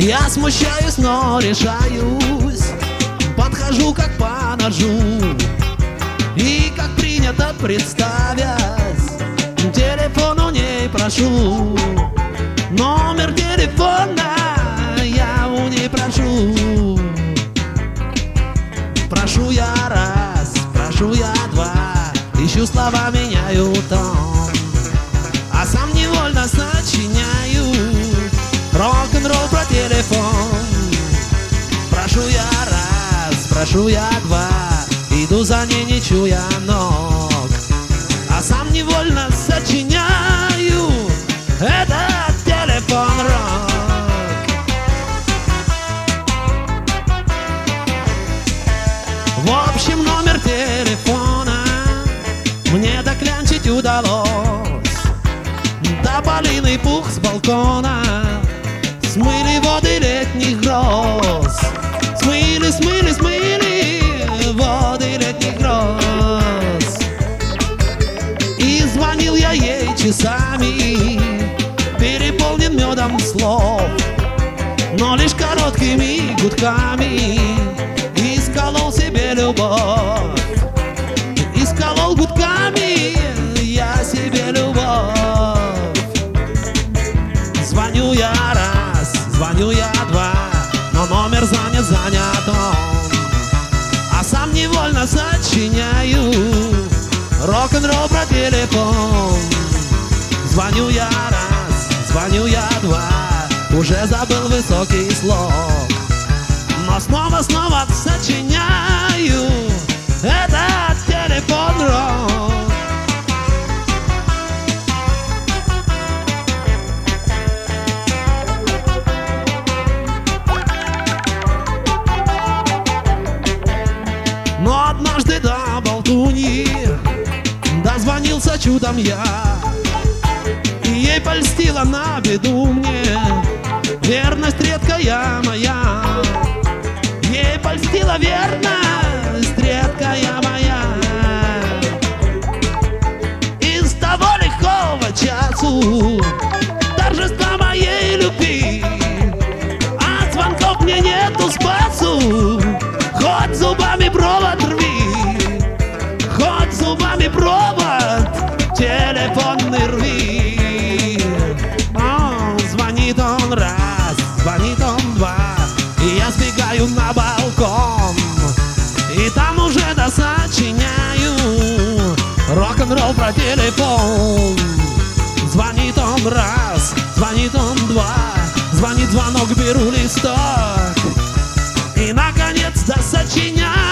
Я смущаюсь, но решаюсь, подхожу как по ножу. И как принято, представясь, телефон у ней прошу. Номер телефона я у ней прошу. Прошу я раз, прошу я два, ищу слова, меняю тон, а сам невольно сочиняю рок-н-ролл про телефон. Прошу я раз, прошу я два, иду за ней, не чуя ног, а сам невольно сочиняю этот телефон-рок. В общем, номер телефона мне доклянчить удалось. Тополиный пух с балкона смыли воды летних гроз. Смыли, смыли, смыли воды летних гроз. И звонил я ей часами, переполнен медом слов, но лишь короткими гудками исколол себе любовь. Исколол гудками я себе любовь. Звоню я раз, звоню я два, но номер занят, занят он, а сам невольно сочиняю рок-н-ролл про телефон. Звоню я раз, звоню я два, уже забыл высокий слог, но снова сочиняю этот телефон-рок. Но однажды до болтуньи дозвонился чудом я, и ей польстила на беду мне верность редкая моя. Ей польстила верность редкая моя. Из того легкого часу торжества моей любви от звонков мне нету спасу. Хоть зубами провод рви, хоть зубами провод телефонный рви. Звонит он раз, звонит он два, и я сбегаю на балкон, и там уже досочиняю рок-н-ролл про телефон. Звонит он раз, звонит он два, звонит звонок, беру листок, и наконец-то сочиняю